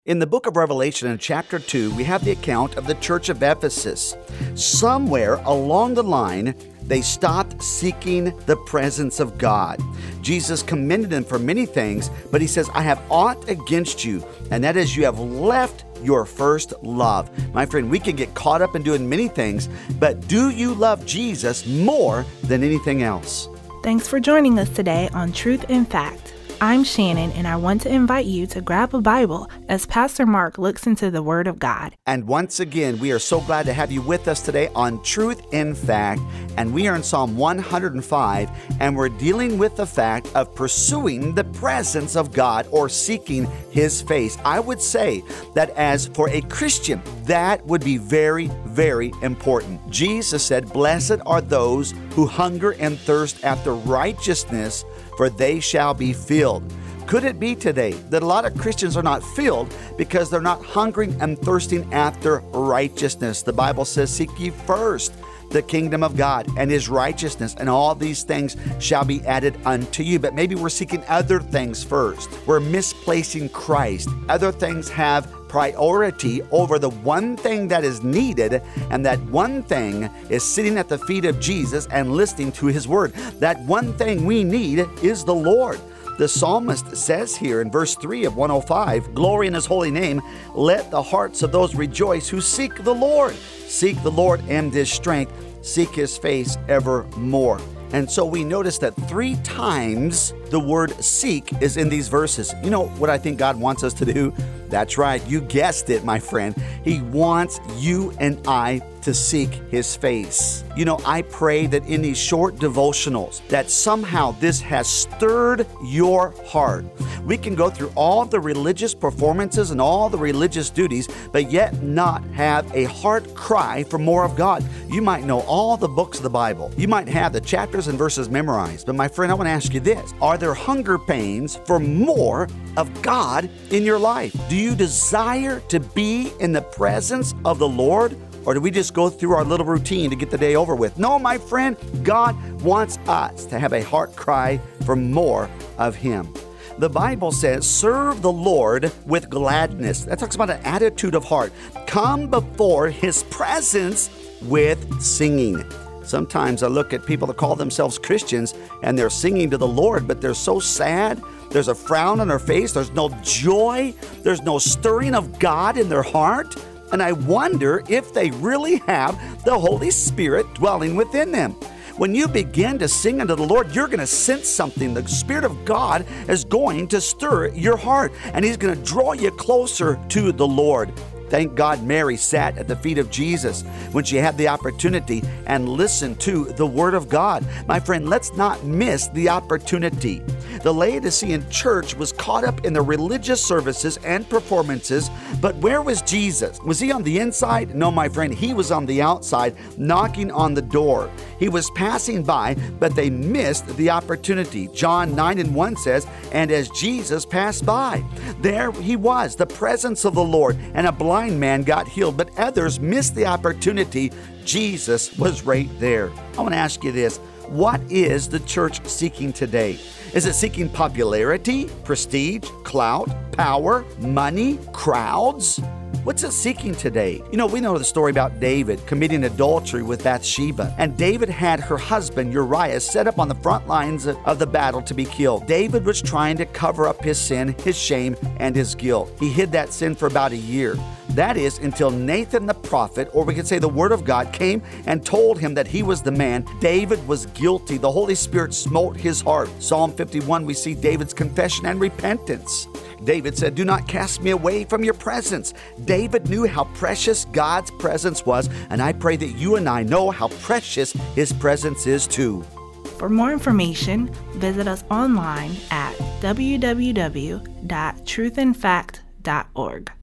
In the book of Revelation, in chapter 2, we have the account of the church of Ephesus. Somewhere along the line, they stopped seeking the presence of God. Jesus commended them for many things, but he says, I have aught against you, and that is you have left your first love. My friend, we can get caught up in doing many things, but do you love Jesus more than anything else? Thanks for joining us today on Truth in Fact. I'm Shannon, and I want to invite you to grab a Bible as Pastor Mark looks into the Word of God. And once again, we are so glad to have you with us today on Truth in Fact, and we are in Psalm 105, and we're dealing with the fact of pursuing the presence of God or seeking His face. I would say that as for a Christian, that would be very, very important. Jesus said, "Blessed are those who hunger and thirst after righteousness, for they shall be filled." Could it be today that a lot of Christians are not filled because they're not hungering and thirsting after righteousness? The Bible says, "Seek ye first the kingdom of God and His righteousness, and all these things shall be added unto you." But maybe we're seeking other things first. We're misplacing Christ. Other things have priority over the one thing that is needed, and that one thing is sitting at the feet of Jesus and listening to His word. That one thing we need is the Lord. The psalmist says here in verse 3 of 105, "Glory in His holy name, let the hearts of those rejoice who seek the Lord. Seek the Lord and His strength, seek His face evermore." And so we notice that 3 times the word seek is in these verses. You know what I think God wants us to do? That's right, you guessed it, my friend. He wants you and I to seek His face. You know, I pray that in these short devotionals, that somehow this has stirred your heart. We can go through all the religious performances and all the religious duties, but yet not have a heart cry for more of God. You might know all the books of the Bible. You might have the chapters and verses memorized. But my friend, I want to ask you this. Are there hunger pains for more of God in your life? Do you desire to be in the presence of the Lord? Or do we just go through our little routine to get the day over with? No, my friend, God wants us to have a heart cry for more of Him. The Bible says, serve the Lord with gladness. That talks about an attitude of heart. Come before His presence with singing. Sometimes I look at people that call themselves Christians and they're singing to the Lord, but they're so sad. There's a frown on their face. There's no joy. There's no stirring of God in their heart. And I wonder if they really have the Holy Spirit dwelling within them. When you begin to sing unto the Lord, you're going to sense something. The Spirit of God is going to stir your heart, and He's going to draw you closer to the Lord. Thank God Mary sat at the feet of Jesus when she had the opportunity and listened to the Word of God. My friend, let's not miss the opportunity. The Laodicean church was caught up in the religious services and performances, but where was Jesus? Was He on the inside? No, my friend, He was on the outside, knocking on the door. He was passing by, but they missed the opportunity. John 9:1 says, "And as Jesus passed by, there He was, the presence of the Lord, and a blind man got healed, but others missed the opportunity. Jesus was right there." I want to ask you this. What is the church seeking today? Is it seeking popularity, prestige, clout, power, money, crowds? What's it seeking today? You know, we know the story about David committing adultery with Bathsheba. And David had her husband Uriah set up on the front lines of the battle to be killed. David was trying to cover up his sin, his shame, and his guilt. He hid that sin for about a year. That is until Nathan the prophet, or we could say the Word of God, came and told him that he was the man. David was guilty. The Holy Spirit smote his heart. Psalm 51, we see David's confession and repentance. David said, "Do not cast me away from your presence." David knew how precious God's presence was, and I pray that you and I know how precious His presence is too. For more information, visit us online at www.truthinfact.org.